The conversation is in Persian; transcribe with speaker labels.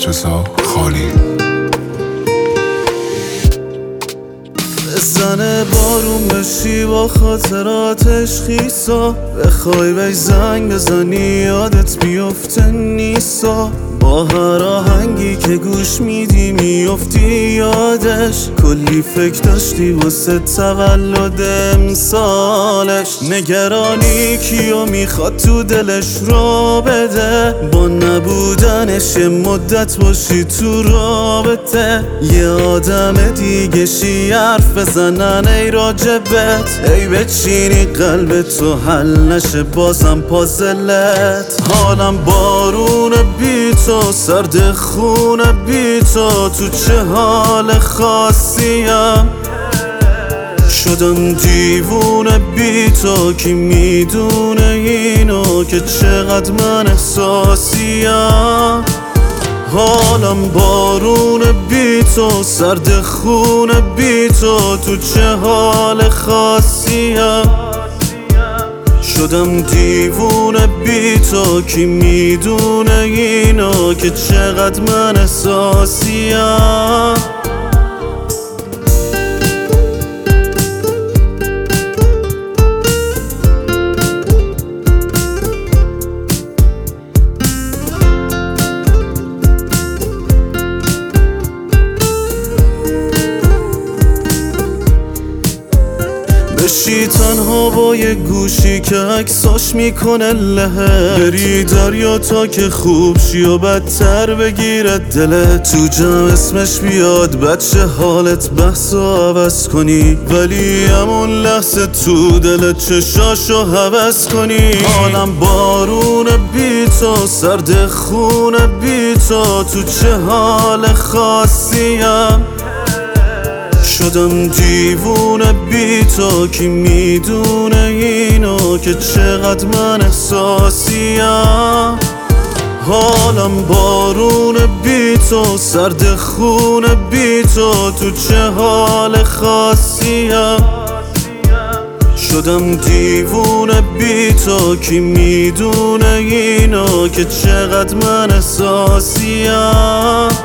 Speaker 1: مدرسه خالی.
Speaker 2: بزنه بارون بشی با خاطراتش خیسا، بخوای بهش زنگ بزنی یادت بیفته نیسا، با هر آهنگی که گوش میدی میفتی یادش، کلی فکر داشتی واسه تولد امسالش، نگرانی کیو میخواد تو دلش را بده، با نبودنش یه مدت باشی تو رابطه، یه آدم دیگه شی حرف بزنن ای راجبت، ای بچینی قلب تو حل نشه بازم پازلت، حالم بارون بی تو سرد خون بی تو چه حال خاصیم، شدم دیوونه بی تو کی میدونه اینو که چقدر من احساسیم، حالم بارون بی تو سرد خون بی تو چه حال خاصیم، شدم دیوونه بی تو کی میدونه اینو که چقدر من احساسیم. بشی تنها با یه گوشی که عکساش میکنه لهه، بری دریا تا که خوب شی و بدتر بگیره دلت، تو جمع اسمش بیاد بچه حالت بحث و عوض کنی، ولی همون لحظه تو دلت چشاشو حوض کنی، حالم بارون بی تو سرد خون بی تو چه حال خاصیم، شدم دیوونه بی تو کی میدونه اینو که چقدر من احساسیم، حالم بارون بی تو سرد خون بی تو چه حال خاصیم، شدم دیوونه بی تو کی میدونه اینو که چقدر من احساسیم.